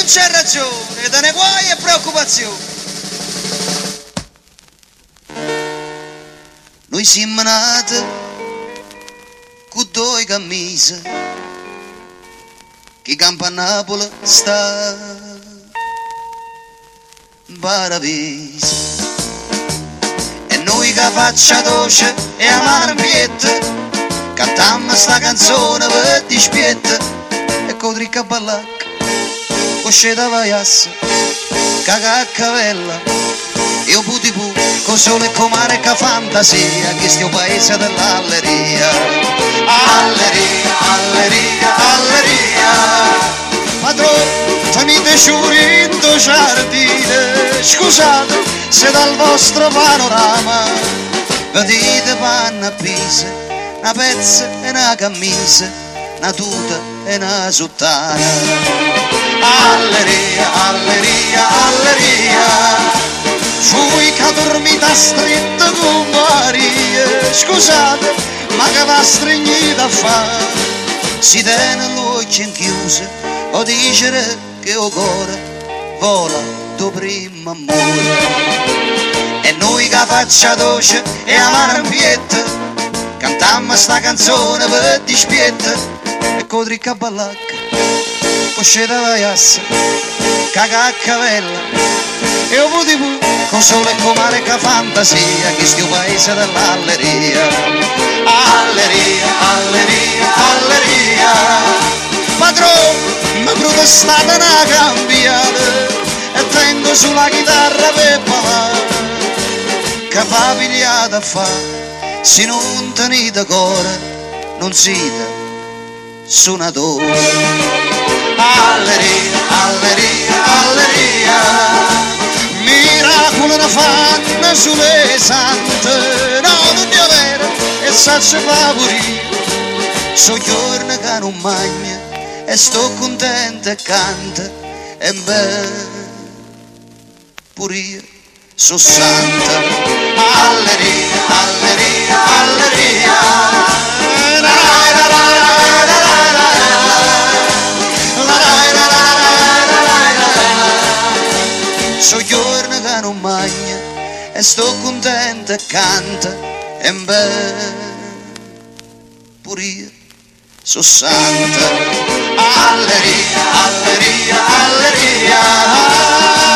non c'è ragione, da ne guai e preoccupazioni. Noi siamo nati con due camicie, chi campa a Napoli sta in paradiso. E noi che faccia dolce e amare piette, cantammo sta canzone per dispiette, e codricca ballacca, cosceta vaiassa, caga a cavella. Io puti pu, con sole e comare che fantasia, che sto paese dell'alleria. Alleria, alleria, alleria. Padrone, tenete sciurindo giardine, scusate se dal vostro panorama vedete panna a pise, una pezza e una camisa, una tuta e una sottana. Alleria, alleria, alleria. Fui che dormita stretta con Maria, scusate, ma che va stregnita a fare? Si tiene l'occhio chiuso, o dicere che il cuore vola tuo primo amore. E noi che faccia dolce e amare in piette, cantammo sta canzone per dispiette, e codricca ballacca, cosceta vaiassa, caga a cavella. E io puti pu, con sole e comare che fantasia, che sto paese dell'alleria. Alleria, alleria, alleria. Padrone, mi protestate una cambiata, e tengo sulla chitarra per ballare, che fa pigliata a fa, se non tenete cuore, non siete suonatori. Alleria, alleria, alleria. Miracolo ne fanno sulle sante, no, non è vero, e saccio favorire. So giorni che non magna, e sto contenta e canta, e beh, pure io so santa. Alleria, alleria, alleria. So giorni che non magna, e sto contenta e canta, e beh, pure io so santa. Alleria, alleria, alleria.